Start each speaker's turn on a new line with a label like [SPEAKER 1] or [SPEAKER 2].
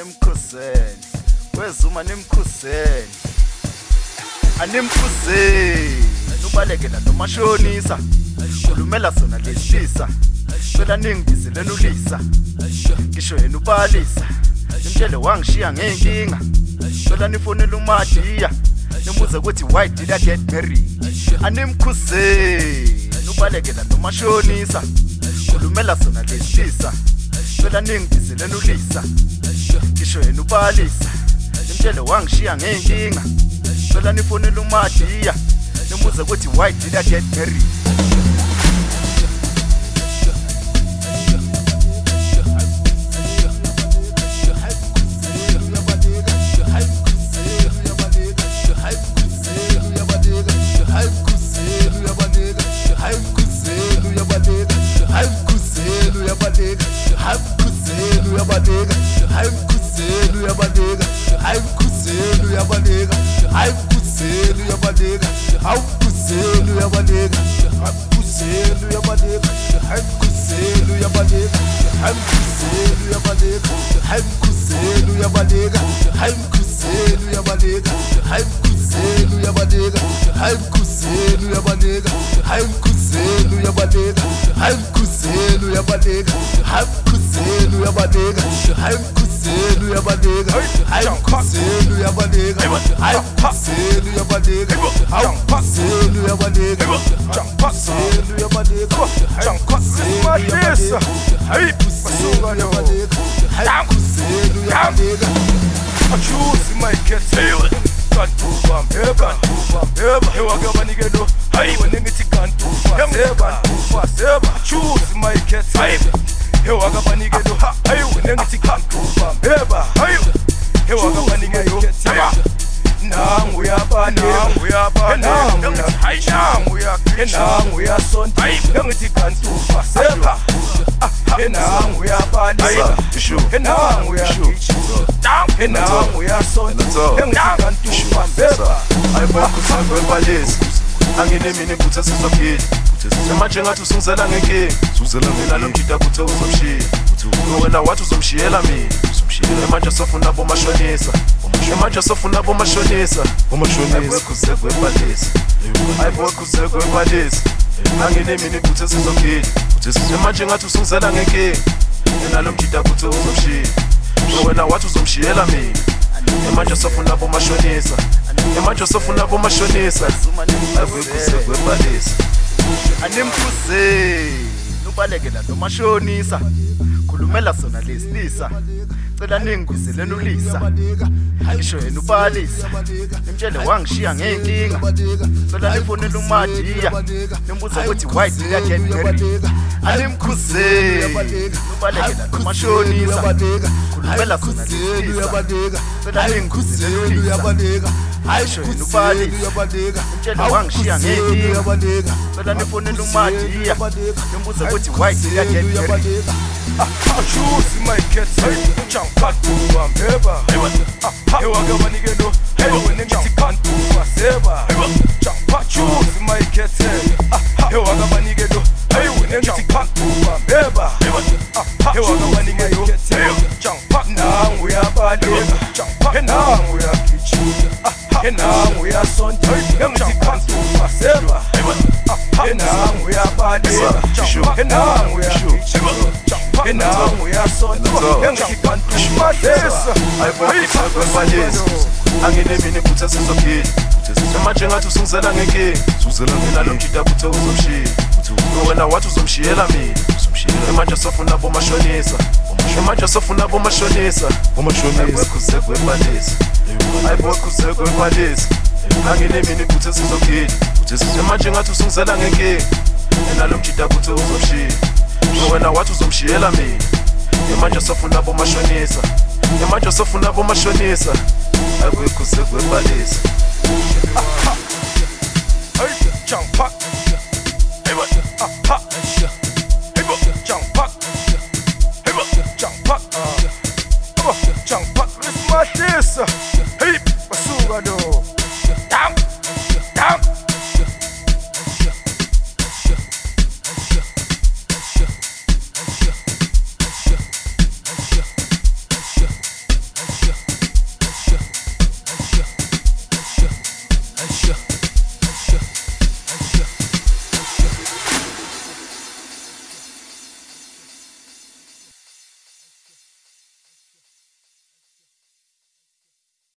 [SPEAKER 1] nimkhuzeni wezuma nimkhuzeni animkhuzeni ubalekela nomashonisa khulumela sona lesisa phela ningibizeleni ulisa ngisho yena ubalisa imtshele wangishiya ngenkinga phela nifonela uMadiya nimbuze ukuthi why did I get married animkhuzeni ubalekela nomashonisa khulumela sona lesisa phela ningibizeleni ulisa ngisho yena ubalisa imtshele wangishiya ngenkinga phela nifonela uMadiya nimbuze ukuthi why did I get married Anginemini butha sizophila manje ngathi usungizela ngenkinga uzela mina lomjida kuthe uzomshiya wena wathi uzomshiyela mina manje sofuna bomashonisa manje sofuna bomashonisa ayibokho kwebalisa ayibokho kwebalisa anginemini butha sizophila manje ngathi usungizela ngenkinga mina lomjida kuthe uzomshiya wena wathi uzomshiyela mina manje sofuna bomashonisa manje sofuna bomashonisa ayibokho kwebalisa animkhuzeni ubalekela nomashonisa khulumela sona lesisa cela ningibizeleni ulisa ngisho yena ubalisa imtshele wangishiya ngenkinga cela nifonela uMadiya nimbuze ukuthi why did I get married animkhuzeni ubalekela nomashonisa khulumela sona lesisa cela ningibizeleni ulisa ngisho yena ubalisa imtshele wangishiya ngenkinga cela nifonela uMadiya nimbuze ukuthi why did I get married choose my cat jump cut to ameba hewa gabanikelo hewa ngithi kantu waseba jump choose my cat hewa gabanikelo hewa ngithi kantu ameba hewa gabanikelo jump now we are baleka jump now we are kitchen now we are son ngithi kantu waseba now we are baleka jump now we are kitchen now we are son ngithi kantu waseba ayibokho kwebalisa anginemini butha sizophila manje ngathi usungizela ngenkinga uzela mina lomjida kuthe uzomshiya wena wathi uzomshiyela mina manje sofuna bomashonisa manje sofuna bomashonisa ayibokho kwebalisa ayibokho kwebalisa anginemini butha sizophila manje ngathi usungizela ngenkinga mina lomjida kuthe uzomshiya wena wathi uzomshiyela mina manje sofuna bomashonisa manje sofuna bomashonisa ayibokho kwebalisa jump up hey what hey what jump up hey what jump up jump up this my this